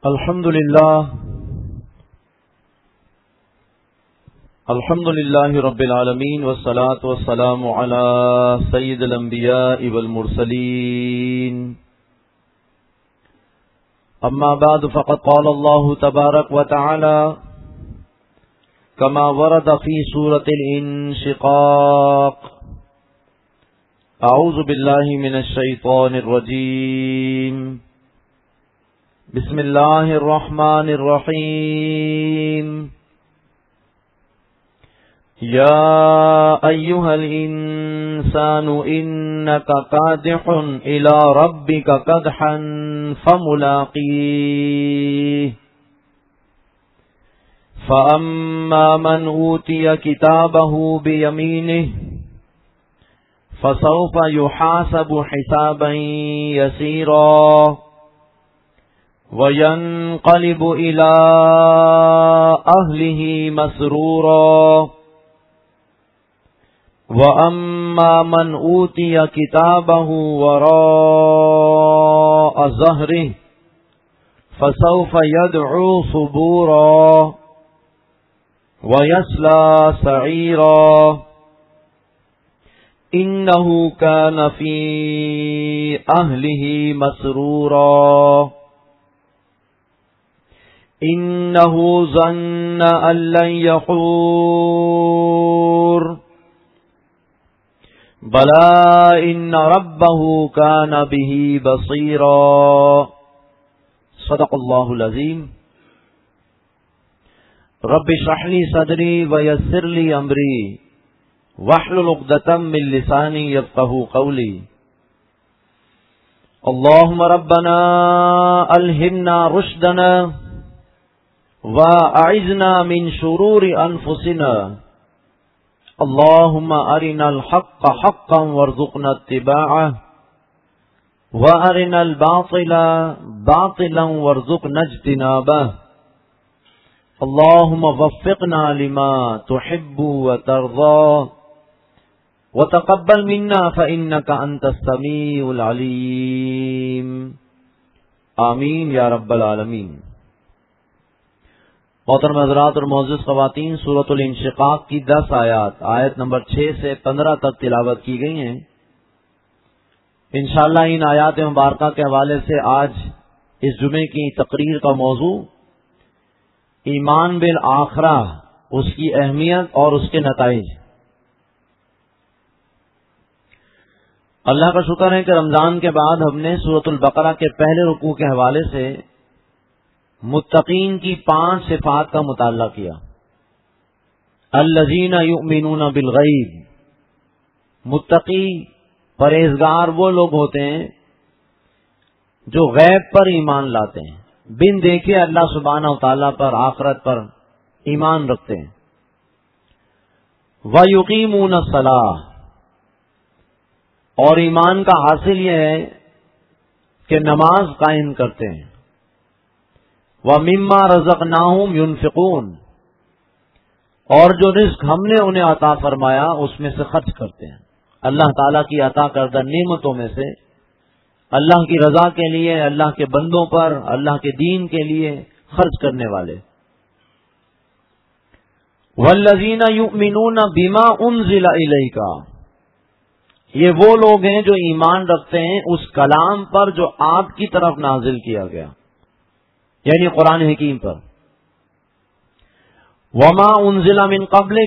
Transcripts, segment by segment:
الحمد لله رب العالمين والصلاة والسلام على سيد الأنبياء والمرسلين أما بعد فقد قال الله تبارك وتعالى كما ورد في سورة الانشقاق أعوذ بالله من الشيطان الرجيم بسم الله الرحمن الرحيم يا أيها الإنسان إنك كادح إلى ربك كدحا فملاقيه فأما من أوتي كتابه بيمينه فسوف يحاسب حسابا يسيرا وَيَنْقَلِبُ إِلَىٰ أَهْلِهِ مَسْرُورًا وَأَمَّا مَنْ أُوتِيَ كِتَابَهُ وَرَاءَ ظَهْرِهِ فَسَوْفَ يَدْعُو ثُبُورًا وَيَصْلَىٰ سَعِيرًا إِنَّهُ كَانَ فِي أَهْلِهِ مَسْرُورًا إِنَّهُ ظَنَّ أَن لَّن يَحُورَ بَلَىٰ إِنَّ رَبَّهُ كَانَ بِهِ بَصِيرًا صدق اللہ العظیم رب اشرح لي صدری ويسر لي أمری واحلل عقدة من لسانی يفقهوا قولی اللهم ربنا ألهمنا رشدنا وَأَعِذْنَا مِن شُرُورِ أَنفُسِنَا اللهم أرنا الحق حقا وارزقنا اتباعه وأرنا الباطل باطلا وارزقنا اجتنابه اللهم وفقنا لما تحب وترضى وتقبل منا فإنك أنت السميع العليم آمین یا رب العالمین۔ محترم حضرات اور معزز خواتین، سورۃ الانشقاق کی 10 آیت نمبر 6 سے 15 تک تلاوت کی گئی ہیں۔ انشاءاللہ ان آیات مبارکہ کے حوالے سے آج اس جمعے کی تقریر کا موضوع ایمان بالآخرہ، اس کی اہمیت اور اس کے نتائج۔ اللہ کا شکر ہے کہ رمضان کے بعد ہم نے سورۃ البقرہ کے پہلے رکوع کے حوالے سے متقین کی 5 صفات کا مطالعہ کیا۔ الذین یؤمنون بالغیب، متقی پرہیزگار وہ لوگ ہوتے ہیں جو غیب پر ایمان لاتے ہیں، بن دیکھے اللہ سبحانہ و تعالیٰ پر، آخرت پر ایمان رکھتے ہیں۔ وَيُقِيمُونَ الصَّلَاةَ، اور ایمان کا حاصل یہ ہے کہ نماز قائم کرتے ہیں۔ وَمِمَّا رَزَقْنَاهُمْ يُنْفِقُونَ، اور جو رزق ہم نے انہیں عطا فرمایا اس میں سے خرچ کرتے ہیں۔ اللہ تعالیٰ کی عطا کردہ نعمتوں میں سے اللہ کی رضا کے لیے، اللہ کے بندوں پر، اللہ کے دین کے لیے خرچ کرنے والے۔ وَالَّذِينَ يُؤْمِنُونَ بِمَا أُنزِلَ إِلَيْكَ، یہ وہ لوگ ہیں جو ایمان رکھتے ہیں اس کلام پر جو آپ کی طرف نازل کیا گیا، یعنی قرآن حکیم پر۔ وما انزل من قبلک،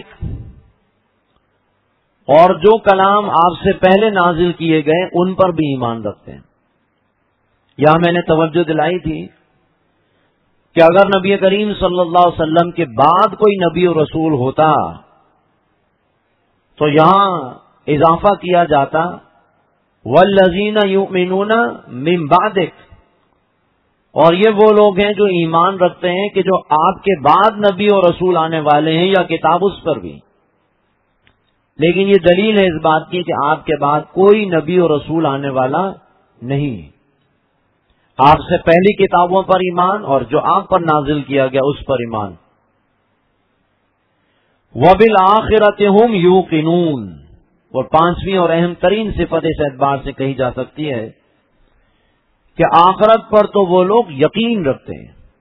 اور جو کلام آپ سے پہلے نازل کیے گئے ان پر بھی ایمان رکھتے ہیں۔ یہاں میں نے توجہ دلائی تھی کہ اگر نبی کریم صلی اللہ علیہ وسلم کے بعد کوئی نبی و رسول ہوتا تو یہاں اضافہ کیا جاتا والذین یؤمنون من بعدک، اور یہ وہ لوگ ہیں جو ایمان رکھتے ہیں کہ جو آپ کے بعد نبی اور رسول آنے والے ہیں، یا کتاب اس پر بھی۔ لیکن یہ دلیل ہے اس بات کی کہ آپ کے بعد کوئی نبی اور رسول آنے والا نہیں۔ آپ سے پہلی کتابوں پر ایمان، اور جو آپ پر نازل کیا گیا اس پر ایمان۔ وَبِالْآخِرَةِ هُمْ يُوقِنُونَ، اور 5ویں اور اہم ترین صفت اس اعتبار سے کہی جا سکتی ہے کہ آخرت پر تو وہ لوگ یقین رکھتے ہیں،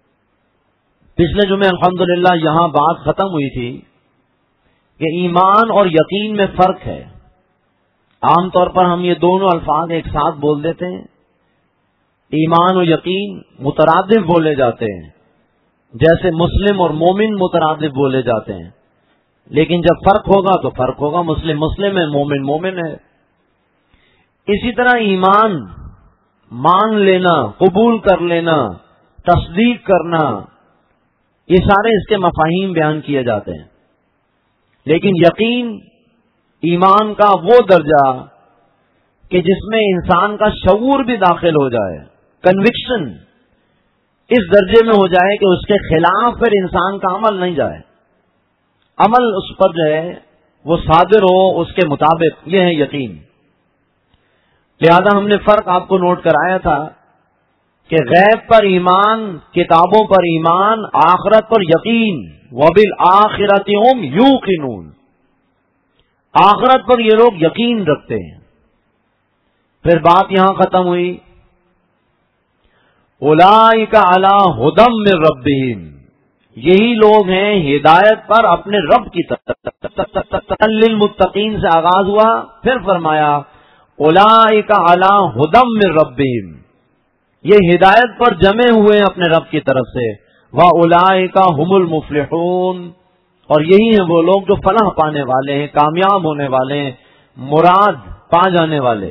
پچھلے جمعے الحمدللہ یہاں بات ختم ہوئی تھی کہ ایمان اور یقین میں فرق ہے. عام طور پر ہم یہ دونوں الفاظ ایک ساتھ بول دیتے ہیں. ایمان و یقین مترادف بولے جاتے ہیں، جیسے مسلم اور مومن مترادف بولے جاتے ہیں، لیکن جب فرق ہوگا تو فرق ہوگا. مسلم مسلم ہے، مومن مومن ہے. اسی طرح ایمان مان لینا، قبول کر لینا، تصدیق کرنا، یہ سارے اس کے مفاہیم بیان کیے جاتے ہیں. لیکن یقین ایمان کا وہ درجہ کہ جس میں انسان کا شعور بھی داخل ہو جائے، کنوکشن اس درجے میں ہو جائے کہ اس کے خلاف پھر انسان کا عمل نہیں جائے، عمل اس پر جو ہے وہ صادر ہو اس کے مطابق. یہ ہے یقین. لہذا ہم نے فرق آپ کو نوٹ کرایا تھا کہ غیب پر ایمان، کتابوں پر ایمان، آخرت پر یقین. وبالآخرۃ هم یوقنون. آخرت پر یہ لوگ یقین رکھتے ہیں. پھر بات یہاں ختم ہوئی. اولئک علی ھدی من ربہم، یہی لوگ ہیں ہدایت پر اپنے رب کی طرف. للمتقین سے آغاز ہوا، پھر فرمایا اولئک علی ھدی من ربہم، یہ ہدایت پر جمے ہوئے اپنے رب کی طرف سے. وَأُولَئِكَ هُمُ الْمُفْلِحُونَ، اور یہی ہیں وہ لوگ جو فلاح پانے والے ہیں، کامیاب ہونے والے ہیں، مراد پا جانے والے.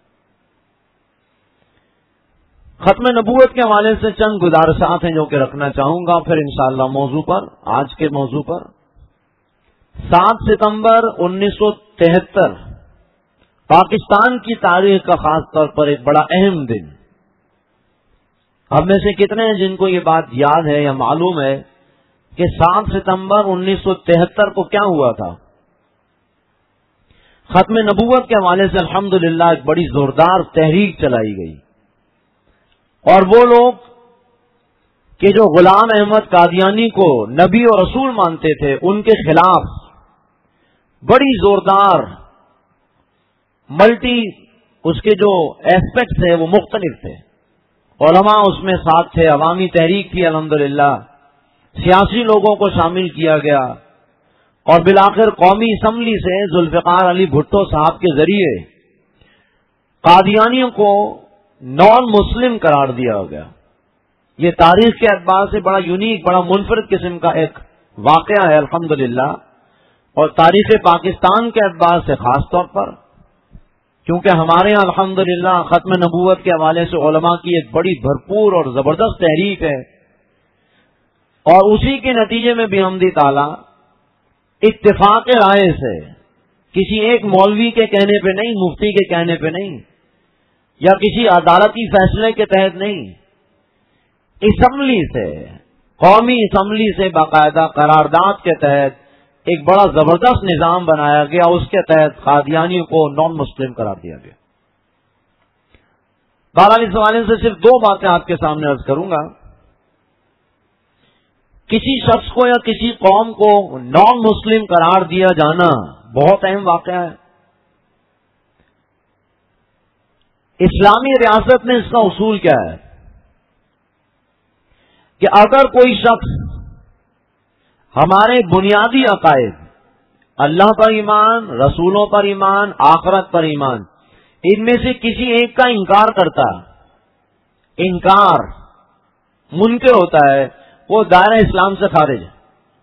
ختم نبوت کے حوالے سے چند گزارشات ہیں جو کہ رکھنا چاہوں گا، پھر انشاءاللہ موضوع پر، آج کے موضوع پر. 7 ستمبر 1973 پاکستان کی تاریخ کا خاص طور پر ایک بڑا اہم دن. اب میں سے کتنے ہیں جن کو یہ بات یاد ہے یا معلوم ہے کہ 7 ستمبر 1973 کو کیا ہوا تھا؟ ختم نبوت کے حوالے سے الحمدللہ ایک بڑی زوردار تحریک چلائی گئی، اور وہ لوگ کہ جو غلام احمد قادیانی کو نبی اور رسول مانتے تھے ان کے خلاف بڑی زوردار ملٹی اس کے جو ایسپیکٹس ہیں وہ مختلف تھے. علماء اس میں ساتھ تھے، عوامی تحریک تھی الحمدللہ، سیاسی لوگوں کو شامل کیا گیا، اور بالآخر قومی اسمبلی سے ذوالفقار علی بھٹو صاحب کے ذریعے قادیانیوں کو نان مسلم قرار دیا گیا. یہ تاریخ کے اعتبار سے بڑا یونیک، بڑا منفرد قسم کا ایک واقعہ ہے الحمدللہ، اور تاریخ پاکستان کے اعتبار سے خاص طور پر، کیونکہ ہمارے یہاں الحمدللہ ختم نبوت کے حوالے سے علماء کی ایک بڑی بھرپور اور زبردست تحریک ہے، اور اسی کے نتیجے میں بھی حمد تعالی اتفاق رائے سے، کسی ایک مولوی کے کہنے پہ نہیں، مفتی کے کہنے پہ نہیں، یا کسی عدالتی فیصلے کے تحت نہیں، اسمبلی سے، قومی اسمبلی سے باقاعدہ قرارداد کے تحت ایک بڑا زبردست نظام بنایا گیا. اس کے تحت قادیانیوں کو نان مسلم قرار دیا گیا. بہرحال اس حوالے سے صرف 2 باتیں آپ کے سامنے عرض کروں گا. کسی شخص کو یا کسی قوم کو نان مسلم قرار دیا جانا بہت اہم واقعہ ہے. اسلامی ریاست میں اس کا اصول کیا ہے کہ اگر کوئی شخص ہمارے بنیادی عقائد، اللہ پر ایمان، رسولوں پر ایمان، آخرت پر ایمان، ان میں سے کسی ایک کا انکار کرتا، انکار منکر ہوتا ہے، وہ دائرہ اسلام سے خارج ہے.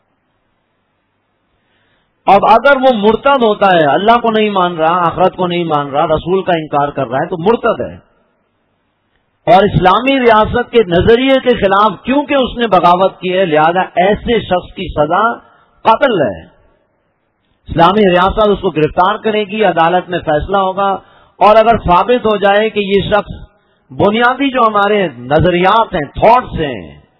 اب اگر وہ مرتد ہوتا ہے، اللہ کو نہیں مان رہا، آخرت کو نہیں مان رہا، رسول کا انکار کر رہا ہے، تو مرتد ہے. اور اسلامی ریاست کے نظریے کے خلاف کیونکہ اس نے بغاوت کی ہے، لہذا ایسے شخص کی سزا قتل ہے. اسلامی ریاست اس کو گرفتار کرے گی، عدالت میں فیصلہ ہوگا، اور اگر ثابت ہو جائے کہ یہ شخص بنیادی جو ہمارے نظریات ہیں، تھاٹس ہیں،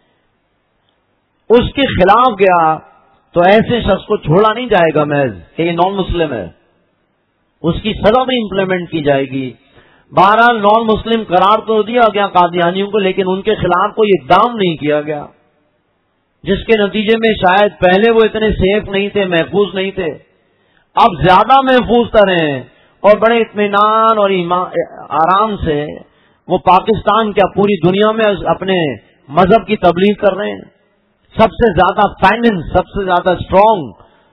اس کے خلاف گیا، تو ایسے شخص کو چھوڑا نہیں جائے گا محض کہ یہ نان مسلم ہے، اس کی سزا بھی امپلیمنٹ کی جائے گی. بہرحال نان مسلم قرار تو دیا گیا قادیانیوں کو، لیکن ان کے خلاف کوئی اقدام نہیں کیا گیا، جس کے نتیجے میں شاید پہلے وہ اتنے سیف نہیں تھے، محفوظ نہیں تھے، اب زیادہ محفوظ تر ہیں، اور بڑے اطمینان اور آرام سے وہ پاکستان کیا پوری دنیا میں اپنے مذہب کی تبلیغ کر رہے ہیں. سب سے زیادہ فائننس، سب سے زیادہ اسٹرانگ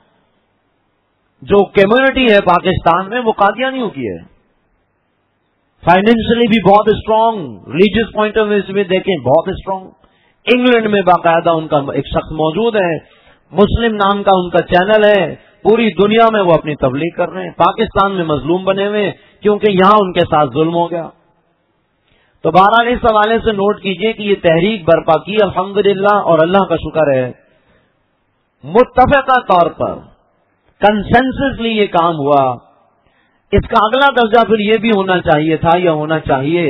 جو کمیونٹی ہے پاکستان میں وہ قادیانیوں کی ہے. فائنینشلی بھی بہت strong, religious point of view سے بھی دیکھیں بہت اسٹرانگ. انگلینڈ میں باقاعدہ ان کا ایک شخص موجود ہے، مسلم نام کا ان کا چینل ہے، پوری دنیا میں وہ اپنی تبلیغ کر رہے ہیں. پاکستان میں مظلوم بنے ہوئے کیونکہ یہاں ان کے ساتھ ظلم ہو گیا. تو بہرحال اس حوالے سے نوٹ کیجئے کہ یہ تحریک برپا کی الحمدللہ، اور اللہ کا شکر ہے متفقہ طور پر کنسنسسلی یہ کام ہوا. اس کا اگلا درجہ پھر یہ بھی ہونا چاہیے تھا یا ہونا چاہیے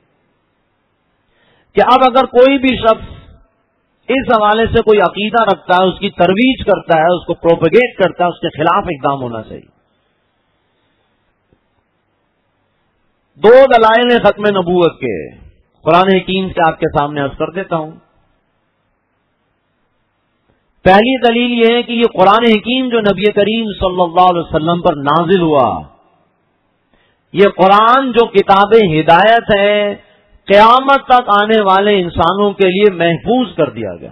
کہ اب اگر کوئی بھی شخص اس حوالے سے کوئی عقیدہ رکھتا ہے، اس کی ترویج کرتا ہے، اس کو پروپیگیٹ کرتا ہے، اس کے خلاف اقدام ہونا چاہیے. 2 دلائل ختم نبوت کے قرآن حکیم سے آپ کے سامنے عرض کر دیتا ہوں. پہلی دلیل یہ ہے کہ یہ قرآن حکیم جو نبی کریم صلی اللہ علیہ وسلم پر نازل ہوا، یہ قرآن جو کتاب ہدایت ہے، قیامت تک آنے والے انسانوں کے لیے محفوظ کر دیا گیا.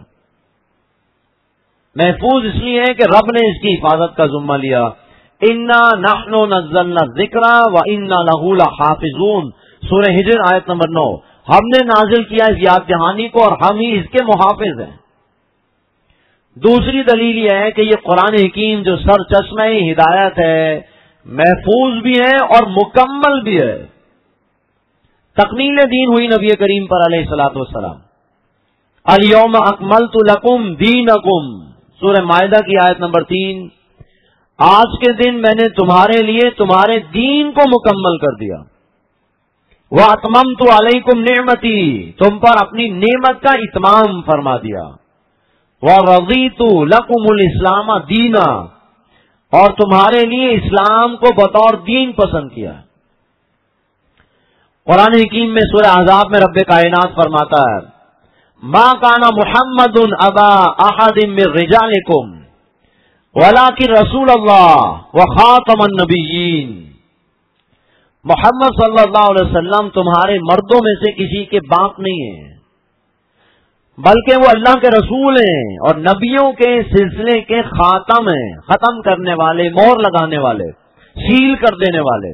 محفوظ اس لیے ہے کہ رب نے اس کی حفاظت کا ذمہ لیا. انا نحن نزلنا الذکر وانا لہ لحافظون، سورہ ہجر آیت نمبر 9. ہم نے نازل کیا اس یاد دہانی کو اور ہم ہی اس کے محافظ ہیں. دوسری دلیل یہ ہے کہ یہ قرآن حکیم جو سر چشمہ ہدایت ہے، محفوظ بھی ہے اور مکمل بھی ہے. تکمیل دین ہوئی نبی کریم پر علیہ الصلوۃ والسلام. الیوم اکملت لکم دینکم، سورہ مائدہ کی آیت نمبر 3. آج کے دن میں نے تمہارے لیے تمہارے دین کو مکمل کر دیا. واتممت علیکم نعمتی، تم پر اپنی نعمت کا اتمام فرما دیا. ورضیت لکم الاسلام دینا، اور تمہارے لیے اسلام کو بطور دین پسند کیا. قرآن حکیم میں سورہ احزاب میں رب کائنات فرماتا ہے ما کان محمد ابا احد من رجالکم ولکن رسول اللہ وخاتم النبیین. محمد صلی اللہ علیہ وسلم تمہارے مردوں میں سے کسی کے باپ نہیں ہیں، بلکہ وہ اللہ کے رسول ہیں اور نبیوں کے سلسلے کے خاتم ہیں، ختم کرنے والے، مہر لگانے والے، سیل کر دینے والے.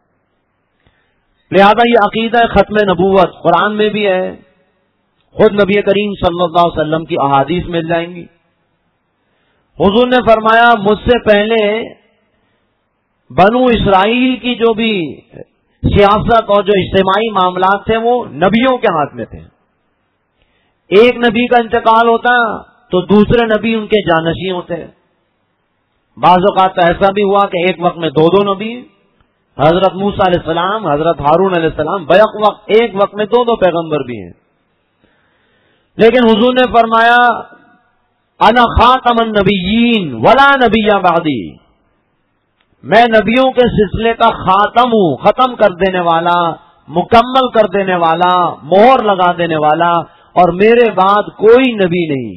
لہذا یہ عقیدہ ختم نبوت قرآن میں بھی ہے، خود نبی کریم صلی اللہ علیہ وسلم کی احادیث مل جائیں گی. حضور نے فرمایا مجھ سے پہلے بنو اسرائیل کی جو بھی سیاست اور جو اجتماعی معاملات تھے وہ نبیوں کے ہاتھ میں تھے. ایک نبی کا انتقال ہوتا تو دوسرے نبی ان کے جانشین ہوتے. بعض اوقات ایسا بھی ہوا کہ ایک وقت میں 2 نبی، حضرت موسیٰ علیہ السلام، حضرت ہارون علیہ السلام، بیک وقت ایک وقت میں 2 پیغمبر بھی ہیں. لیکن حضور نے فرمایا انا خاتم النبیین ولا نبی بعدی، میں نبیوں کے سلسلے کا خاتم ہوں، ختم کر دینے والا، مکمل کر دینے والا، مہر لگا دینے والا، اور میرے بعد کوئی نبی نہیں.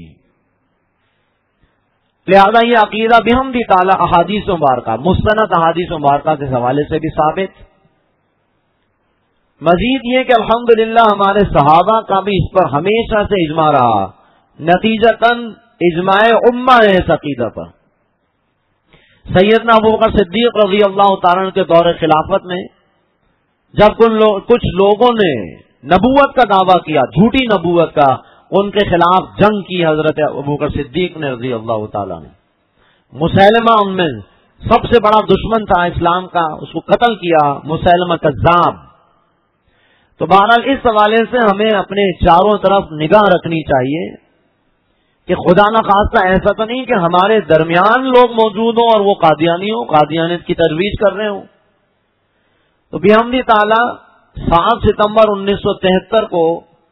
لہذا یہ عقیدہ بحمدِ تعالی احادیث مبارکہ، مستند احادیث مبارکہ کے حوالے سے بھی ثابت. مزید یہ کہ الحمدللہ ہمارے صحابہ کا بھی اس پر ہمیشہ سے اجماع رہا، نتیجتاً اجماع امہ ہے اس عقیدہ پر. سیدنا ابوبکر صدیق رضی اللہ تعالیٰ عنہ کے دور خلافت میں جب کچھ لوگوں نے نبوت کا دعویٰ کیا، جھوٹی نبوت کا، ان کے خلاف جنگ کی حضرت ابوبکر صدیق نے رضی اللہ تعالیٰ نے. مسیلمہ ان میں سب سے بڑا دشمن تھا اسلام کا، اس کو قتل کیا، مسیلمہ کذاب. تو بہرحال اس حوالے سے ہمیں اپنے چاروں طرف نگاہ رکھنی چاہیے کہ خدا نہ خواستہ ایسا تو نہیں کہ ہمارے درمیان لوگ موجود ہوں اور وہ قادیانی ہوں، قادیانیت کی ترویج کر رہے ہوں. تو بحمدِ تعالی 7 ستمبر 1973 کو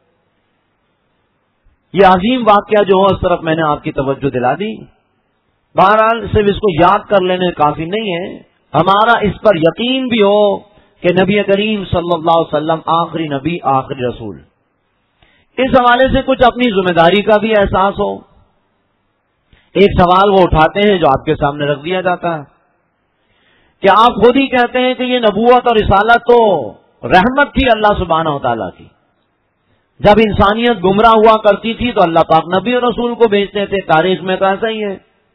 یہ عظیم واقعہ جو ہے اس طرف میں نے آپ کی توجہ دلا دی. بہرحال صرف اس کو یاد کر لینے کافی نہیں ہے، ہمارا اس پر یقین بھی ہو کہ نبی کریم صلی اللہ علیہ وسلم آخری نبی، آخری رسول. اس حوالے سے کچھ اپنی ذمہ داری کا بھی احساس ہو. ایک سوال وہ اٹھاتے ہیں جو آپ کے سامنے رکھ دیا جاتا ہے کہ آپ خود ہی کہتے ہیں کہ یہ نبوت اور رسالت تو رحمت تھی اللہ سبحانہ و تعالیٰ کی، جب انسانیت گمراہ ہوا کرتی تھی تو اللہ پاک نبی اور رسول کو بھیجتے تھے. تاریخ میں تو ایسا ہی ہے.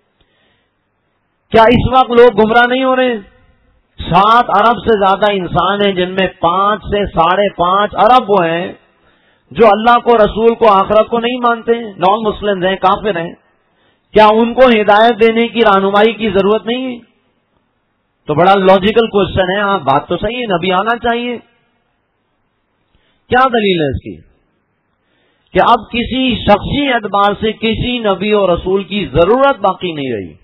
کیا اس وقت لوگ گمراہ نہیں ہو رہے؟ 7 ارب سے زیادہ انسان ہیں جن میں 5 سے 5.5 ارب وہ ہیں جو اللہ کو، رسول کو، آخرت کو نہیں مانتے، نان مسلم ہیں، کافر ہیں. کیا ان کو ہدایت دینے کی، رہنمائی کی ضرورت نہیں ہے؟ تو بڑا لاجیکل کوشچن ہے. ہاں بات تو صحیح ہے، نبی آنا چاہیے. کیا دلیل ہے اس کی کہ اب کسی شخصی اعتبار سے کسی نبی اور رسول کی ضرورت باقی نہیں رہی،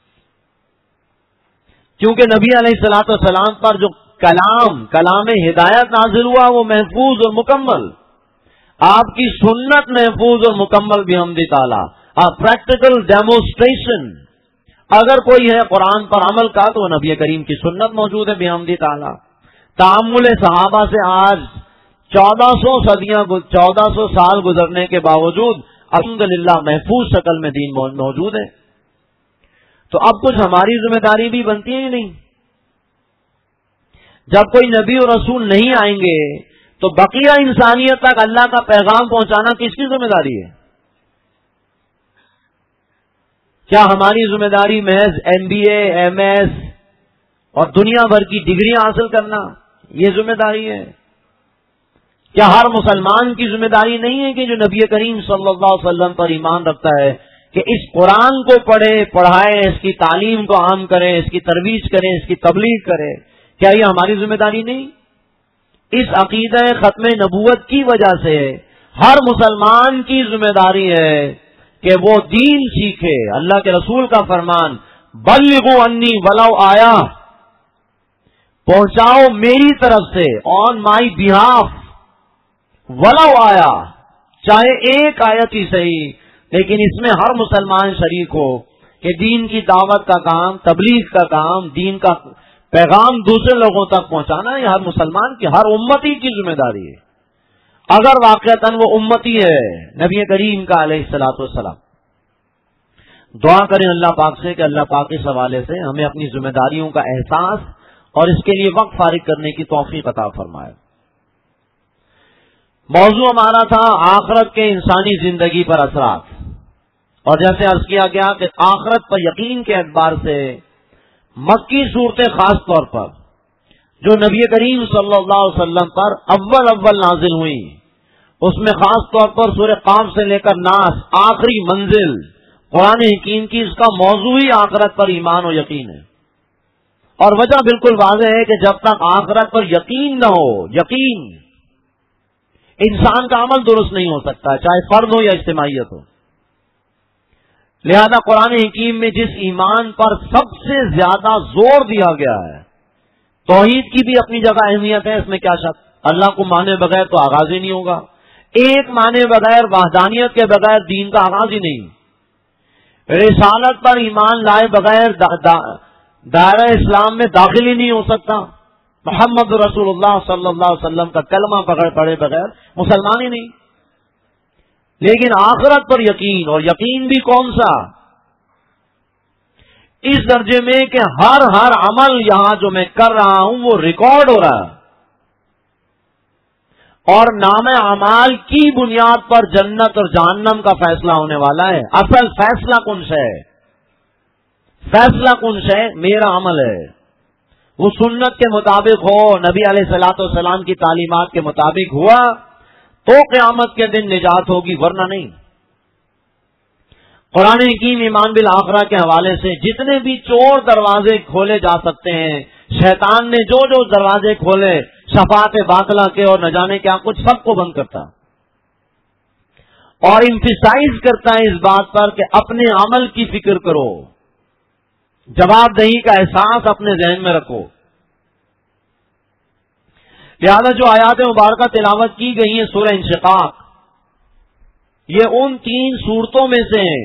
کیونکہ نبی علیہ الصلوۃ والسلام پر جو کلام ہدایت نازل ہوا وہ محفوظ اور مکمل. آپ کی سنت محفوظ اور مکمل بحمد تعالی. پریکٹیکل ڈیمونسٹریشن اگر کوئی ہے قرآن پر عمل کا تو وہ نبی کریم کی سنت موجود ہے بحمد تعالی. تعامل صحابہ سے آج 1400 سال گزرنے کے باوجود الحمدللہ محفوظ شکل میں دین موجود ہے. تو اب کچھ ہماری ذمہ داری بھی بنتی ہے نہیں. جب کوئی نبی اور رسول نہیں آئیں گے تو بقیہ انسانیت تک اللہ کا پیغام پہنچانا کس کی ذمہ داری ہے؟ کیا ہماری ذمہ داری محض MBA MS اور دنیا بھر کی ڈگری حاصل کرنا یہ ذمہ داری ہے؟ کیا ہر مسلمان کی ذمہ داری نہیں ہے کہ جو نبی کریم صلی اللہ علیہ وسلم پر ایمان رکھتا ہے کہ اس قرآن کو پڑھے پڑھائے، اس کی تعلیم کو عام کرے، اس کی ترویج کرے، اس کی تبلیغ کرے؟ کیا یہ ہماری ذمہ داری نہیں؟ اس عقیدہ ختم نبوت کی وجہ سے ہر مسلمان کی ذمہ داری ہے کہ وہ دین سیکھے. اللہ کے رسول کا فرمان بلغوا انی ولو آیا، پہنچاؤ میری طرف سے، آن مائی بہاف، ولو آیا، چاہے ایک آیت ہی صحیح، لیکن اس میں ہر مسلمان شریک ہو کہ دین کی دعوت کا کام، تبلیغ کا کام، دین کا پیغام دوسرے لوگوں تک پہنچانا یہ ہر مسلمان کی، ہر امتی کی ذمہ داری ہے. اگر واقعتاً وہ امتی ہے نبی کریم کا علیہ الصلوۃ والسلام. دعا کریں اللہ پاک سے کہ اللہ پاک اس حوالے سے ہمیں اپنی ذمہ داریوں کا احساس اور اس کے لیے وقت فارغ کرنے کی توفیق عطا فرمائے. موضوع ہمارا تھا آخرت کے انسانی زندگی پر اثرات، اور جیسے عرض کیا گیا کہ آخرت پر یقین کے اعتبار سے مکی صورتیں خاص طور پر جو نبی کریم صلی اللہ علیہ وسلم پر اول نازل ہوئی، اس میں خاص طور پر سورہ قاف سے لے کر ناس آخری منزل قرآن حکیم کی، اس کا موضوع ہی آخرت پر ایمان و یقین ہے. اور وجہ بالکل واضح ہے کہ جب تک آخرت پر یقین نہ ہو، یقین، انسان کا عمل درست نہیں ہو سکتا، چاہے فرد ہو یا اجتماعیت ہو. لہذا قرآن حکیم میں جس ایمان پر سب سے زیادہ زور دیا گیا ہے، توحید کی بھی اپنی جگہ اہمیت ہے، اس میں کیا شک. اللہ کو مانے بغیر تو آغاز ہی نہیں ہوگا، ایک مانے بغیر، وحدانیت کے بغیر دین کا آغاز ہی نہیں. رسالت پر ایمان لائے بغیر دائرہ اسلام میں داخل ہی نہیں ہو سکتا. محمد رسول اللہ صلی اللہ علیہ وسلم کا کلمہ پڑھے بغیر مسلمان ہی نہیں. لیکن آخرت پر یقین، اور یقین بھی کون سا؟ اس درجے میں کہ ہر عمل یہاں جو میں کر رہا ہوں وہ ریکارڈ ہو رہا ہے، اور نام اعمال کی بنیاد پر جنت اور جہنم کا فیصلہ ہونے والا ہے. اصل فیصلہ کن ہے؟ فیصلہ کن ہے میرا عمل ہے. وہ سنت کے مطابق ہو، نبی علیہ الصلوۃ والسلام کی تعلیمات کے مطابق ہوا تو قیامت کے دن نجات ہوگی، ورنہ نہیں. قرآن حکیم ایمان بالآخرہ کے حوالے سے جتنے بھی چور دروازے کھولے جا سکتے ہیں، شیطان نے جو دروازے کھولے شفاعت باطلہ کے اور نہ جانے کیا کچھ، سب کو بند کرتا اور ایمفیسائز کرتا ہے اس بات پر کہ اپنے عمل کی فکر کرو، جواب دہی کا احساس اپنے ذہن میں رکھو. لہذا جو آیات مبارکہ تلاوت کی گئی ہیں سورہ انشقاق، یہ ان 3 صورتوں میں سے ہیں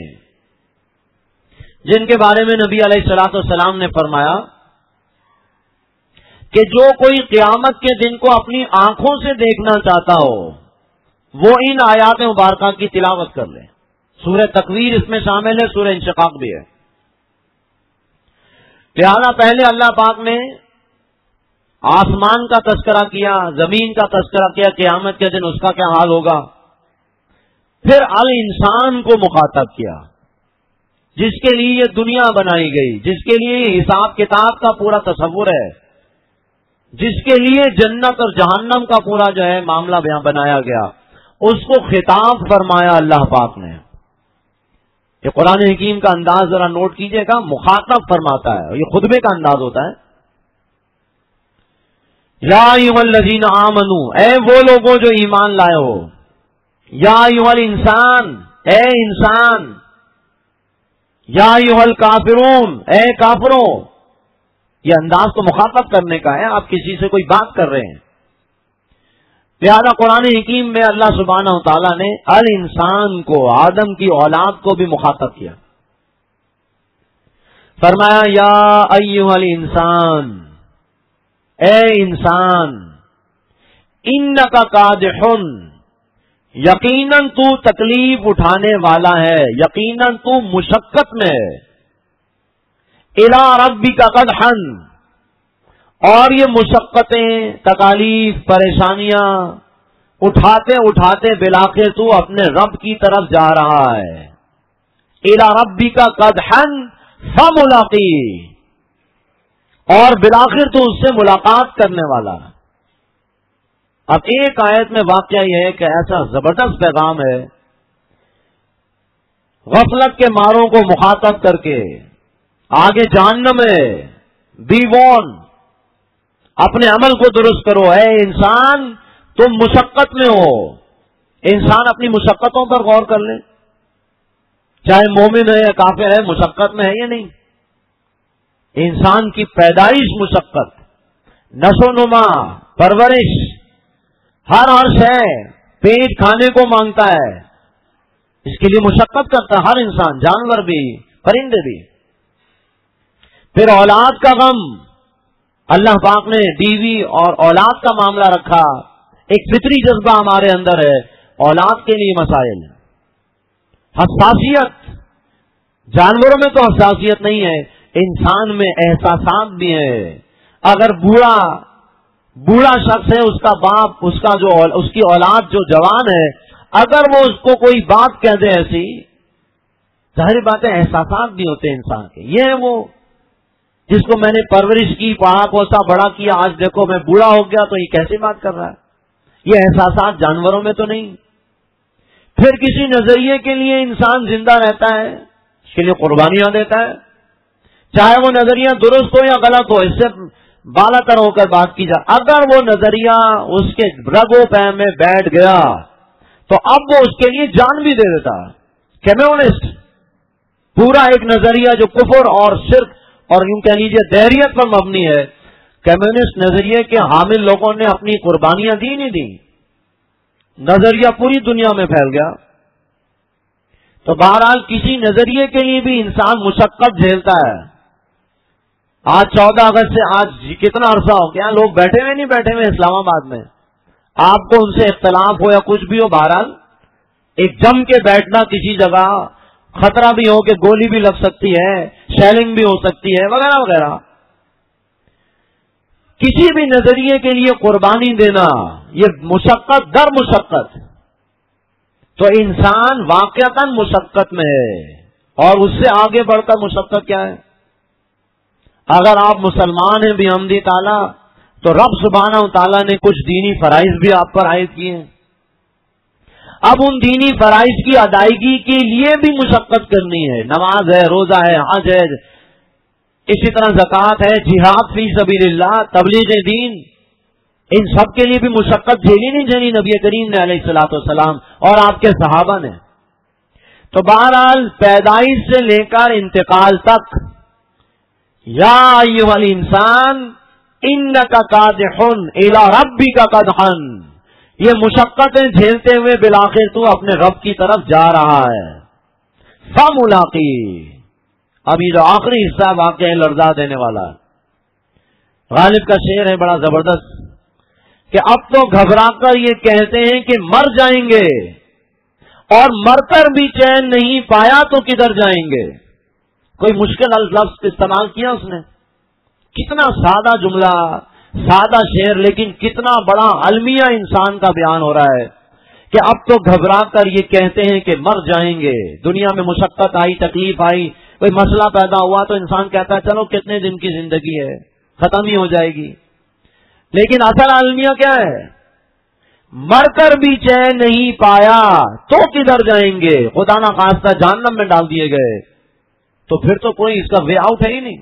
جن کے بارے میں نبی علیہ الصلوۃ والسلام نے فرمایا کہ جو کوئی قیامت کے دن کو اپنی آنکھوں سے دیکھنا چاہتا ہو وہ ان آیات مبارکہ کی تلاوت کر لے. سورہ تکویر اس میں شامل ہے، سورہ انشقاق بھی ہے. لہذا پہلے اللہ پاک نے آسمان کا تذکرہ کیا، زمین کا تذکرہ کیا، قیامت کے دن اس کا کیا حال ہوگا، پھر الانسان کو مخاطب کیا، جس کے لیے یہ دنیا بنائی گئی، جس کے لیے حساب کتاب کا پورا تصور ہے، جس کے لیے جنت اور جہنم کا پورا جو ہے معاملہ بیان بنایا گیا، اس کو خطاب فرمایا اللہ پاک نے۔ یہ قرآن حکیم کا انداز ذرا نوٹ کیجئے گا، مخاطب فرماتا ہے، یہ خطبے کا انداز ہوتا ہے۔ یا ایھا الذین آمنو، اے وہ لوگوں جو ایمان لائے ہو، یا ایھا الانسان، اے انسان، یا ایھا الکافرون، اے کافروں۔ یہ انداز تو مخاطب کرنے کا ہے، آپ کسی سے کوئی بات کر رہے ہیں۔ لہذا قرآن حکیم میں اللہ سبحانہ و تعالیٰ نے الانسان کو، آدم کی اولاد کو بھی مخاطب کیا، فرمایا یا ایھا الانسان، اے انسان، انک کادح، یقیناً تو تکلیف اٹھانے والا ہے، یقیناً تو مشقت میں ہے، الی ربک قدحا، اور یہ مشقتیں، تکالیف، پریشانیاں اٹھاتے اٹھاتے بلاخر تو اپنے رب کی طرف جا رہا ہے، الی ربک قدحا فملاقی، اور بلاخر تو اس سے ملاقات کرنے والا ہے۔ اب ایک آیت میں واقعہ یہ ہے کہ ایسا زبردست پیغام ہے، غفلت کے ماروں کو مخاطب کر کے آگے جہنم ہے، بی وارن، اپنے عمل کو درست کرو، اے انسان تم مشقت میں ہو۔ انسان اپنی مشقتوں پر غور کر لے، چاہے مومن ہے یا کافر ہے، مشقت میں ہے یا نہیں؟ انسان کی پیدائش مشقت، نشو و نما، پرورش، ہر شے پیٹ کھانے کو مانگتا ہے، اس کے لیے مشقت کرتا ہے ہر انسان، جانور بھی، پرندے بھی۔ پھر اولاد کا غم، اللہ پاک نے بیوی اور اولاد کا معاملہ رکھا، ایک فطری جذبہ ہمارے اندر ہے، اولاد کے لیے مسائل، حساسیت، جانوروں میں تو حساسیت نہیں ہے، انسان میں احساسات بھی ہیں۔ اگر بوڑھا شخص ہے، اس کا باپ، اس کی اولاد جو جوان ہے، اگر وہ اس کو کوئی بات کہہ دے ایسی، ظاہر بات ہے احساسات بھی ہوتے ہیں انسان کے۔ یہ ہے وہ جس کو میں نے پرورش کی، پڑھا پوسا بڑا کیا، آج دیکھو میں بوڑھا ہو گیا تو یہ کیسی بات کر رہا ہے؟ یہ احساسات جانوروں میں تو نہیں۔ پھر کسی نظریے کے لیے انسان زندہ رہتا ہے، اس کے لیے قربانیاں دیتا ہے، چاہے وہ نظریہ درست ہو یا غلط ہو، اس سے بالا تر ہو کر بات کی جائے۔ اگر وہ نظریہ اس کے رگ و پے میں بیٹھ گیا تو اب وہ اس کے لیے جان بھی دے دیتا ہے۔ کمیونسٹ، پورا ایک نظریہ جو کفر اور شرک اور یوں کہہ لیجیے دہریت پر مبنی ہے، کمیونسٹ نظریے کے حامل لوگوں نے اپنی قربانیاں دی نہیں دی، نظریہ پوری دنیا میں پھیل گیا۔ تو بہرحال کسی نظریے کے لیے بھی انسان مشقت جھیلتا ہے۔ آج 14 اگست سے آج کتنا عرصہ ہو گیا، لوگ بیٹھے ہوئے نہیں بیٹھے ہوئے اسلام آباد میں، آپ کو ان سے اختلاف ہو یا کچھ بھی ہو، بہرحال ایک جم کے بیٹھنا کسی جگہ، خطرہ بھی ہو کہ گولی بھی لگ سکتی ہے، شیلنگ بھی ہو سکتی ہے، وغیرہ وغیرہ، کسی بھی نظریے کے لیے قربانی دینا، یہ مشقت در مشقت، تو انسان واقعتاً مشقت میں ہے، اور اس سے آگے بڑھ کر مشقت کیا ہے؟ اگر آپ مسلمان ہیں بحمدِ تعالیٰ تو رب سبحانہ و تعالیٰ نے کچھ دینی فرائض بھی آپ پر عائد کیے ہیں۔ اب ان دینی فرائض کی ادائیگی کے لیے بھی مشقت کرنی ہے، نماز ہے، روزہ ہے، حج ہے، اسی طرح زکوٰۃ ہے، جہاد فی سبیل اللہ، تبلیغ دین، ان سب کے لیے بھی مشقت جھیلی نہیں جھیلی نبی کریم نے علیہ الصلوۃ والسلام اور آپ کے صحابہ نے۔ تو بہرحال پیدائش سے لے کر انتقال تک، یا ایھا الانسان انک کادح الی ربک قدحا، یہ مشقتیں جھیلتے ہوئے بالآخر تو اپنے رب کی طرف جا رہا ہے۔ فملاقی، اب یہ جو آخری حصہ واقعہ لرزا دینے والا ہے، غالب کا شعر ہے بڑا زبردست، کہ اب تو گھبرا کر یہ کہتے ہیں کہ مر جائیں گے، اور مر کر بھی چین نہیں پایا تو کدھر جائیں گے۔ کوئی مشکل لفظ استعمال کیا اس نے، کتنا سادہ جملہ، سادہ شعر، لیکن کتنا بڑا المیہ انسان کا بیان ہو رہا ہے کہ اب تو گھبرا کر یہ کہتے ہیں کہ مر جائیں گے. دنیا میں مشقت آئی، تکلیف آئی، کوئی مسئلہ پیدا ہوا تو انسان کہتا ہے چلو کتنے دن کی زندگی ہے، ختم ہی ہو جائے گی. لیکن اصل المیہ کیا ہے؟ مر کر بھی چین نہیں پایا تو کدھر جائیں گے؟ خدا نہ خواستہ جہنم میں ڈال دیے گئے تو پھر تو کوئی اس کا وے آؤٹ ہے ہی نہیں.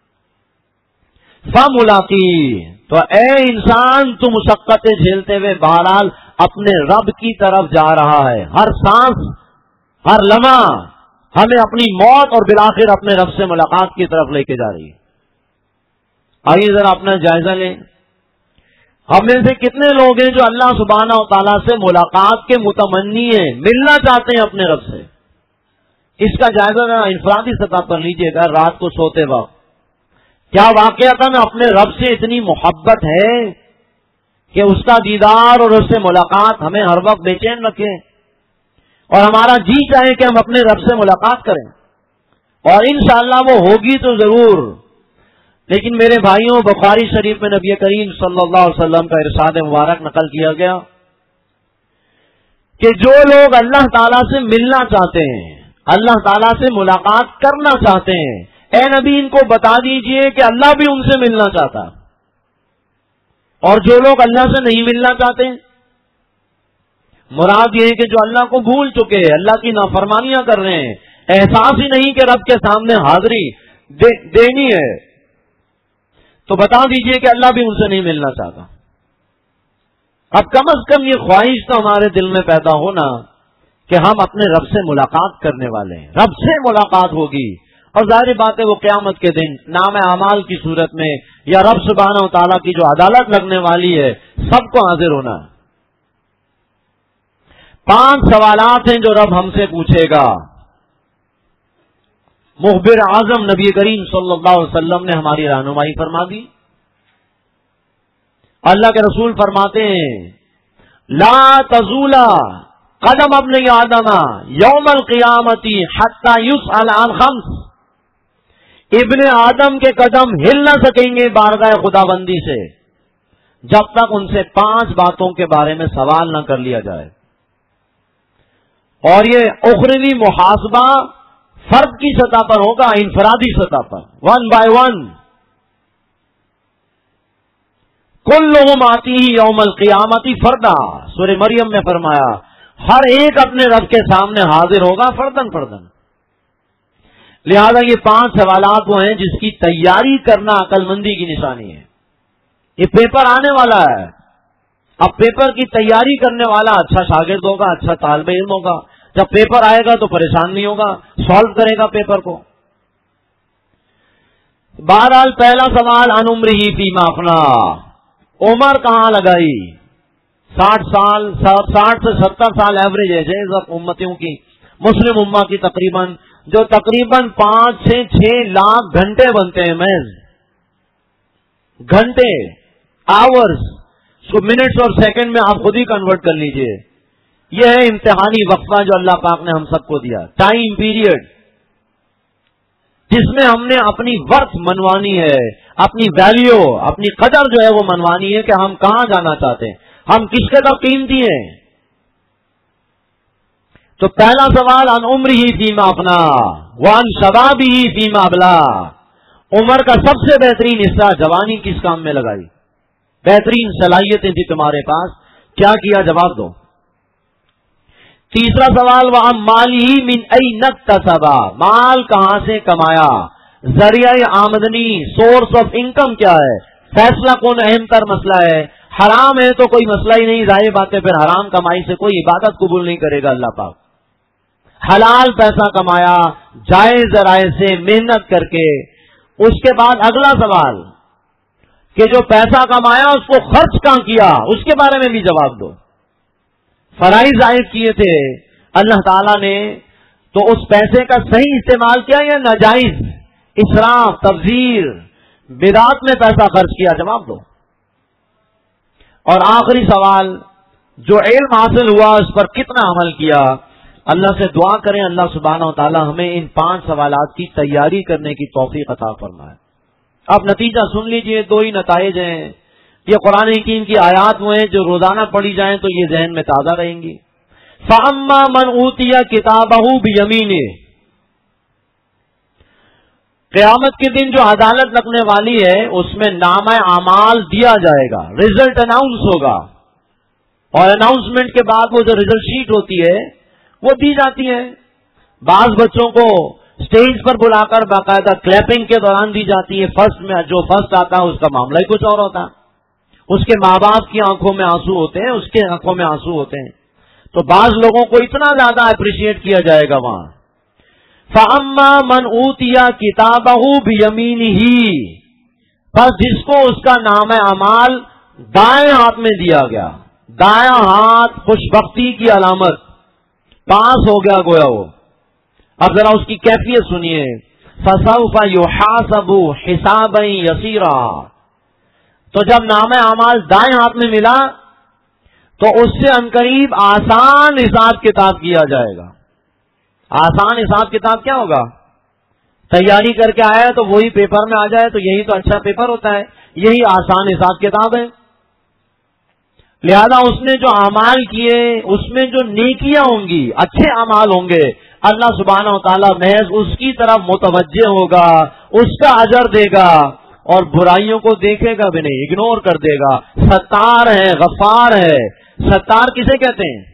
فملاقی، تو اے انسان تو مشقتیں جھیلتے ہوئے بہرحال اپنے رب کی طرف جا رہا ہے. ہر سانس، ہر لمحہ ہمیں اپنی موت اور بالآخر اپنے رب سے ملاقات کی طرف لے کے جا رہی ہے. آئیے ذرا اپنا جائزہ لیں. ہم میں سے کتنے لوگ ہیں جو اللہ سبحانہ و تعالیٰ سے ملاقات کے متمنی ہیں، ملنا چاہتے ہیں اپنے رب سے؟ اس کا جائزہ ذرا انفرادی سطح پر لیجیے گا. رات کو سوتے وقت کیا واقعتاً اپنے رب سے اتنی محبت ہے کہ اس کا دیدار اور اس سے ملاقات ہمیں ہر وقت بے چین رکھے اور ہمارا جی چاہے کہ ہم اپنے رب سے ملاقات کریں؟ اور انشاءاللہ وہ ہوگی تو ضرور. لیکن میرے بھائیوں، بخاری شریف میں نبی کریم صلی اللہ علیہ وسلم کا ارشاد مبارک نقل کیا گیا کہ جو لوگ اللہ تعالیٰ سے ملنا چاہتے ہیں، اللہ تعالیٰ سے ملاقات کرنا چاہتے ہیں، اے نبی ان کو بتا دیجئے کہ اللہ بھی ان سے ملنا چاہتا. اور جو لوگ اللہ سے نہیں ملنا چاہتے، مراد یہ ہے کہ جو اللہ کو بھول چکے، اللہ کی نافرمانیاں کر رہے ہیں، احساس ہی نہیں کہ رب کے سامنے حاضری دینی ہے، تو بتا دیجئے کہ اللہ بھی ان سے نہیں ملنا چاہتا. اب کم از کم یہ خواہش تو ہمارے دل میں پیدا ہونا کہ ہم اپنے رب سے ملاقات کرنے والے ہیں، رب سے ملاقات ہوگی. اور ظاہر بات ہے وہ قیامت کے دن نام اعمال کی صورت میں یا رب سبحانہ و تعالیٰ کی جو عدالت لگنے والی ہے، سب کو حاضر ہونا ہے. 5 سوالات ہیں جو رب ہم سے پوچھے گا. مخبر اعظم نبی کریم صلی اللہ علیہ وسلم نے ہماری رہنمائی فرما دی. اللہ کے رسول فرماتے ہیں لا تزولا قدم ابن آدم یوم القیامتی حتی یسأل عن 5. ابن آدم کے قدم ہل نہ سکیں گے بارگاہ خداوندی سے جب تک ان سے 5 باتوں کے بارے میں سوال نہ کر لیا جائے. اور یہ اخروی محاسبہ فرد کی سطح پر ہوگا، انفرادی سطح پر، 1 by 1. کلہم آتیہ یوم القیامتی فردا. سورہ مریم میں فرمایا ہر ایک اپنے رب کے سامنے حاضر ہوگا فردن فردن. لہذا یہ 5 سوالات وہ ہیں جس کی تیاری کرنا عقل مندی کی نشانی ہے. یہ پیپر آنے والا ہے. اب پیپر کی تیاری کرنے والا اچھا شاگرد ہوگا، اچھا طالب علم ہوگا. جب پیپر آئے گا تو پریشان نہیں ہوگا، سالو کرے گا پیپر کو. بہرحال پہلا سوال عن عمرہ فیما افنا. عمر کہاں لگائی؟ 60 سال، 60 سے 70 سال ایوریج ایج ہے اس وقت امتیوں کی، مسلم امہ کی تقریباً، جو تقریباً 5 سے 6 لاکھ گھنٹے بنتے ہیں. محض گھنٹے، آورز، اس کو منٹس اور سیکنڈ میں آپ خود ہی کنورٹ کر لیجئے. یہ ہے امتحانی وقفہ جو اللہ پاک نے ہم سب کو دیا، ٹائم پیریڈ، جس میں ہم نے اپنی ورث منوانی ہے، اپنی ویلیو، اپنی قدر جو ہے وہ منوانی ہے کہ ہم کہاں جانا چاہتے ہیں، ہم کس قدر قیمتی ہیں. تو پہلا سوال عن عمرہ فیما افنا وعن شبابہ فیما ابلا. عمر کا سب سے بہترین حصہ جوانی کس کام میں لگائی؟ بہترین صلاحیتیں تھی تمہارے پاس، کیا کیا؟ جواب دو. تیسرا سوال وعن مالہ من این اکتسب. مال کہاں سے کمایا؟ ذریعہ آمدنی، سورس آف انکم کیا ہے؟ فیصلہ کون اہم تر مسئلہ ہے؟ حرام ہے تو کوئی مسئلہ ہی نہیں، ظاہر بات ہے پھر حرام کمائی سے کوئی عبادت قبول نہیں کرے گا اللہ پاک. حلال پیسہ کمایا جائز ذرائع سے محنت کر کے. اس کے بعد اگلا سوال کہ جو پیسہ کمایا اس کو خرچ کہاں کیا، اس کے بارے میں بھی جواب دو. فرائض عائد کیے تھے اللہ تعالیٰ نے، تو اس پیسے کا صحیح استعمال کیا یا ناجائز، اسراف، تبذیر، بدعت میں پیسہ خرچ کیا؟ جواب دو. اور آخری سوال جو علم حاصل ہوا اس پر کتنا عمل کیا؟ اللہ سے دعا کریں اللہ سبحانہ و تعالی ہمیں ان 5 سوالات کی تیاری کرنے کی توفیق عطا فرمائے. اب نتیجہ سن لیجئے، 2 ہی نتائج ہیں. یہ قرآن حکیم کی آیات وہ ہیں جو روزانہ پڑھی جائیں تو یہ ذہن میں تازہ رہیں گی. فَأَمَّا مَنْ أُوتِيَ كِتَابَهُ بِيَمِينِهِ، قیامت کے دن جو عدالت لگنے والی ہے اس میں نامہ اعمال دیا جائے گا، رزلٹ اناؤنس ہوگا، اور اناؤنسمنٹ کے بعد وہ جو رزلٹ شیٹ ہوتی ہے وہ دی جاتی ہے. بعض بچوں کو اسٹیج پر بلا کر باقاعدہ کلیپنگ کے دوران دی جاتی ہے. فرسٹ میں جو فرسٹ آتا ہے اس کا معاملہ ہی کچھ اور ہوتا ہے. اس کے ماں باپ کی آنکھوں میں آنسو ہوتے ہیں، اس کے آنکھوں میں آنسو ہوتے ہیں. تو بعض لوگوں کو اتنا زیادہ اپریشیٹ کیا جائے گا وہاں. فَأَمَّا مَنْ أُوتِيَ كِتَابَهُ بِيَمِينِهِ، بس جس کو اس کا نام اعمال دائیں ہاتھ میں دیا گیا. دائیں ہاتھ خوش بختی کی علامت، پاس ہو گیا گویا وہ. اب ذرا اس کی کیفیت سنیے. فَسَوْفَ يُحَاسَبُ حِسَابًا يَسِيرًا، تو جب نام اعمال دائیں ہاتھ میں ملا تو اس سے عنقریب آسان حساب کتاب کیا جائے گا. آسان حساب کتاب کیا ہوگا؟ تیاری کر کے آیا تو وہی پیپر میں آ جائے تو یہی تو اچھا پیپر ہوتا ہے، یہی آسان حساب کتاب ہے. لہذا اس نے جو اعمال کیے اس میں جو نیکیاں ہوں گی، اچھے اعمال ہوں گے، اللہ سبحانہ و تعالیٰ محض اس کی طرف متوجہ ہوگا، اس کا اجر دے گا، اور برائیوں کو دیکھے گا بھی نہیں، اگنور کر دے گا. ستار ہے، غفار ہے. ستار کسے کہتے ہیں؟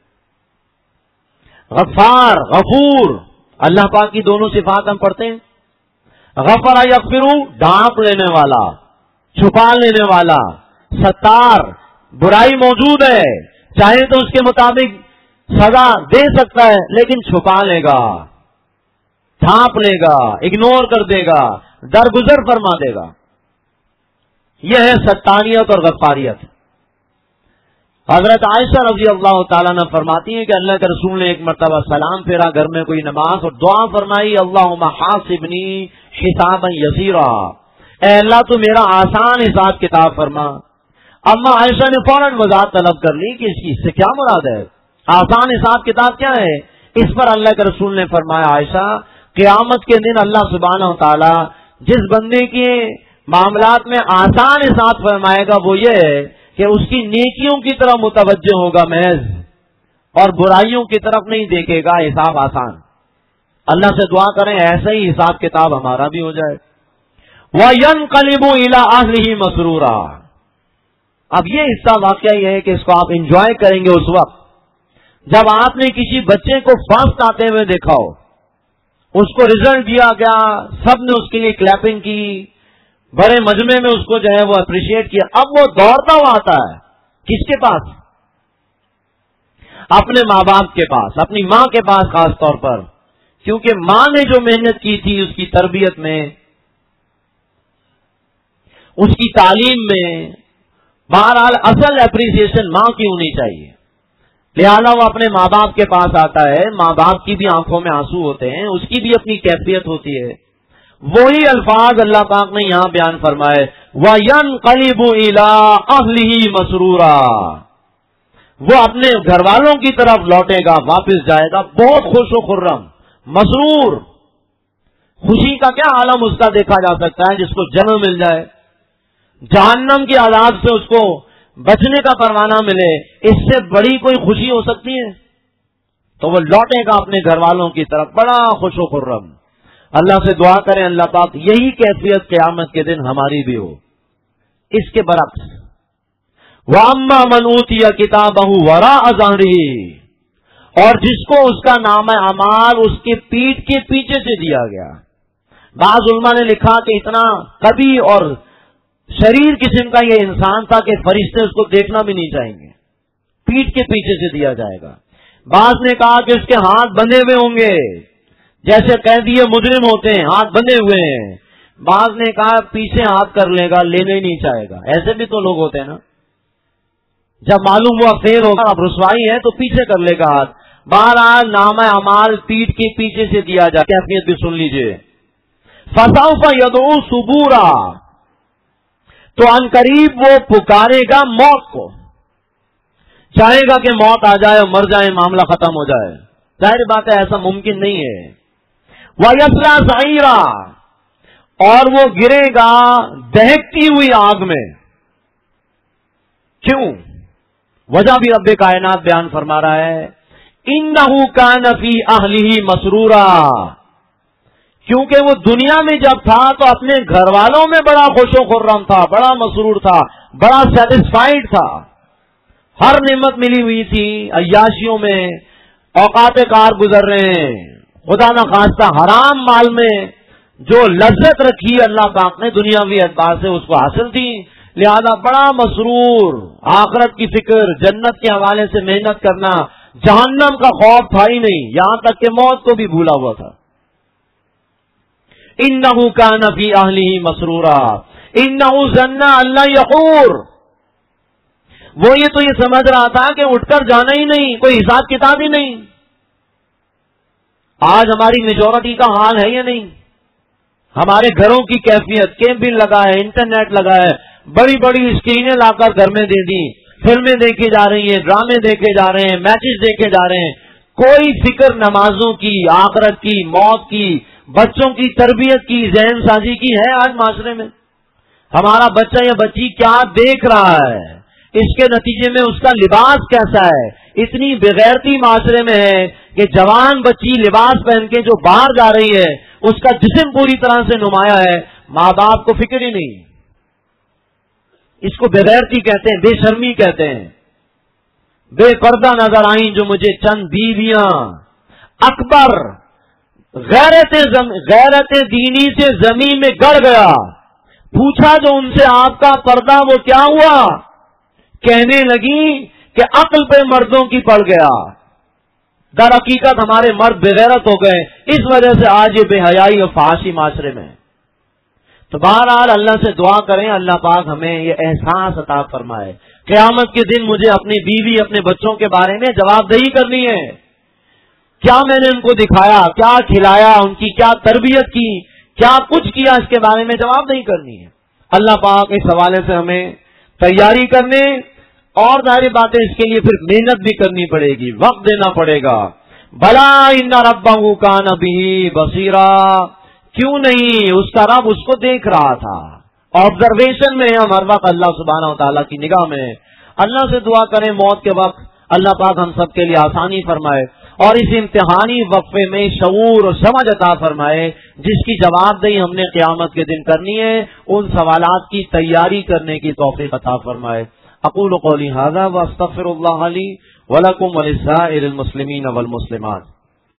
غفار، غفور. اللہ پاک کی دونوں صفات ہم پڑھتے ہیں. غفر یغفر، ڈھانپ لینے والا، چھپا لینے والا. ستار، برائی موجود ہے، چاہے تو اس کے مطابق سزا دے سکتا ہے لیکن چھپا لے گا، ڈھانپ لے گا، اگنور کر دے گا، درگزر فرما دے گا. یہ ہے ستاریت اور غفاریت. حضرت عائشہ رضی اللہ تعالیٰ نے فرماتی ہیں کہ اللہ کے رسول نے ایک مرتبہ سلام پھیرا، گھر میں کوئی نماز، اور دعا فرمائی، اللہم حاسبنی حسابا یسیرا، اے اللہ تو میرا آسان حساب کتاب فرما. اما عائشہ نے فوراً وضاحت طلب کر لی کہ اس سے کیا مراد ہے، آسان حساب کتاب کیا ہے؟ اس پر اللہ کے رسول نے فرمایا، عائشہ قیامت کے دن اللہ سبحانہ و تعالی جس بندے کے معاملات میں آسان حساب فرمائے گا وہ یہ ہے کہ اس کی نیکیوں کی طرف متوجہ ہوگا محض، اور برائیوں کی طرف نہیں دیکھے گا. حساب آسان. اللہ سے دعا کریں ایسا ہی حساب کتاب ہمارا بھی ہو جائے. وَيَنْقَلِبُ إِلَىٰ أَهْلِهِ مَسْرُورًا، اب یہ حصہ واقعہ یہ ہے کہ اس کو آپ انجوائے کریں گے اس وقت جب آپ نے کسی بچے کو فرسٹ آتے ہوئے دیکھا ہو، اس کو رزلٹ دیا گیا، سب نے اس کے لیے کلیپنگ کی، بڑے مجمع میں اس کو جو ہے وہ اپریشیٹ کیا. اب وہ دوڑتا ہوا آتا ہے کس کے پاس؟ اپنے ماں باپ کے پاس، اپنی ماں کے پاس خاص طور پر، کیونکہ ماں نے جو محنت کی تھی اس کی تربیت میں، اس کی تعلیم میں، بہرحال اصل اپریسیشن ماں کی ہونی چاہیے. لہذا وہ اپنے ماں باپ کے پاس آتا ہے، ماں باپ کی بھی آنکھوں میں آنسو ہوتے ہیں، اس کی بھی اپنی کیفیت ہوتی ہے. وہی الفاظ اللہ پاک نے یہاں بیان فرمائے، وَيَنْقَلِبُ إِلَىٰ أَهْلِهِ مَسْرُورًا، وہ اپنے گھر والوں کی طرف لوٹے گا، واپس جائے گا بہت خوش و خرم، مسرور. خوشی کا کیا عالم اس کا دیکھا جا سکتا ہے جس کو جنم مل جائے، جہنم کے عذاب سے اس کو بچنے کا پروانہ ملے، اس سے بڑی کوئی خوشی ہو سکتی ہے؟ تو وہ لوٹے گا اپنے گھر والوں کی طرف بڑا خوش و خرم. اللہ سے دعا کریں اللہ پاک یہی کیفیت قیامت کے دن ہماری بھی ہو. اس کے برعکس وَأَمَّا مَنْ أُوتِيَ كِتَابَهُ وَرَاءَ ظَهْرِهِ، اور جس کو اس کا نام اعمال اس کے پیٹھ کے پیچھے سے دیا گیا. بعض علماء نے لکھا کہ اتنا کبھی اور شریر قسم کا یہ انسان تھا کہ فرشتے اس کو دیکھنا بھی نہیں چاہیں گے، پیٹھ کے پیچھے سے دیا جائے گا. بعض نے کہا کہ اس کے ہاتھ بندھے ہوئے ہوں گے، جیسے قیدی مجرم ہوتے ہیں ہاتھ بندھے ہوئے ہیں. بعض نے کہا پیچھے ہاتھ کر لے گا، لینے ہی نہیں چاہے گا. ایسے بھی تو لوگ ہوتے ہیں نا، جب معلوم ہوا خیر ہوگا اب رسوائی ہے تو پیچھے کر لے گا ہاتھ. بہرحال نامہ اعمال پیٹھ کے پیچھے سے دیا جائے. کیفیت بھی سن لیجئے. فَسَوْفَ يَدْعُو ثُبُورًا، تو ان قریب وہ پکارے گا موت کو، چاہے گا کہ موت آ جائے اور مر جائے، معاملہ ختم ہو جائے. ظاہر بات ہے ایسا ممکن نہیں ہے. وَيَصْلَىٰ سَعِيرًا، اور وہ گرے گا دہکتی ہوئی آگ میں. کیوں؟ وجہ بھی رب کائنات بیان فرما رہا ہے. انہ کان فی اہلہ مسرورا، کیونکہ وہ دنیا میں جب تھا تو اپنے گھر والوں میں بڑا خوش و خرم تھا، بڑا مسرور تھا، بڑا سیٹسفائیڈ تھا، ہر نعمت ملی ہوئی تھی، عیاشیوں میں اوقات کار گزر رہے ہیں، خدا نہ خواستہ حرام مال میں جو لذت رکھی اللہ پاک نے دنیاوی اعتبار سے اس کو حاصل تھی، لہذا بڑا مسرور، آخرت کی فکر، جنت کے حوالے سے محنت کرنا، جہنم کا خوف تھا ہی نہیں، یہاں تک کہ موت کو بھی بھولا ہوا تھا۔ انہ کان فی اہلہ مسرورا انہ ظن ان لن یحور، وہ یہ تو یہ سمجھ رہا تھا کہ اٹھ کر جانا ہی نہیں، کوئی حساب کتاب ہی نہیں۔ آج ہماری میجورٹی کا حال ہے یا نہیں؟ ہمارے گھروں کی کیفیت، کیبل لگا ہے، انٹرنیٹ لگا ہے، بڑی بڑی اسکرینیں لا کر گھر میں دے دی، فلمیں دیکھی جا رہی ہیں، ڈرامے دیکھے جا رہے ہیں، میچز دیکھے جا رہے ہیں، کوئی فکر نمازوں کی، آخرت کی، موت کی، بچوں کی تربیت کی، ذہن سازی کی ہے آج معاشرے میں؟ ہمارا بچہ یا بچی کیا دیکھ رہا ہے، اس کے نتیجے میں اس کا لباس کیسا ہے؟ اتنی بغیرتی معاشرے میں ہے کہ جوان بچی لباس پہن کے جو باہر جا رہی ہے اس کا جسم پوری طرح سے نمایاں ہے، ماں باپ کو فکر ہی نہیں۔ اس کو بغیرتی کہتے ہیں، بے شرمی کہتے ہیں۔ بے پردہ نظر آئیں جو مجھے چند بیویاں، اکبر غیرت دینی سے زمین میں گڑ گیا، پوچھا جو ان سے آپ کا پردہ وہ کیا ہوا؟ کہنے لگی کہ عقل پہ مردوں کی پڑ گیا۔ در حقیقت ہمارے مرد بغیرت ہو گئے، اس وجہ سے آج یہ بے حیائی اور فحاشی معاشرے میں۔ تو بہرحال اللہ سے دعا کریں اللہ پاک ہمیں یہ احساس عطا فرمائے، قیامت کے دن مجھے اپنی بیوی اپنے بچوں کے بارے میں جواب دہی کرنی ہے، کیا میں نے ان کو دکھایا، کیا کھلایا، ان کی کیا تربیت کی، کیا کچھ کیا، اس کے بارے میں جواب دہی کرنی ہے۔ اللہ پاک اس حوالے سے ہمیں تیاری کرنے اور ظاہر بات ہے اس کے لیے پھر محنت بھی کرنی پڑے گی، وقت دینا پڑے گا۔ بلا ان ربہ کان بہ بصیرا، کیوں نہیں، اس کا رب اس کو دیکھ رہا تھا، آبزرویشن میں ہم ہر وقت اللہ سبحانہ و تعالیٰ کی نگاہ میں۔ اللہ سے دعا کریں موت کے وقت اللہ پاک ہم سب کے لیے آسانی فرمائے اور اس امتحانی وقفے میں شعور اور سمجھ عطا فرمائے جس کی جواب دہی ہم نے قیامت کے دن کرنی ہے، ان سوالات کی تیاری کرنے کی توفیق عطا فرمائے۔ اقول قولی ھذا واستغفر اللہ لی ولکم ولسائر المسلمین والمسلمات۔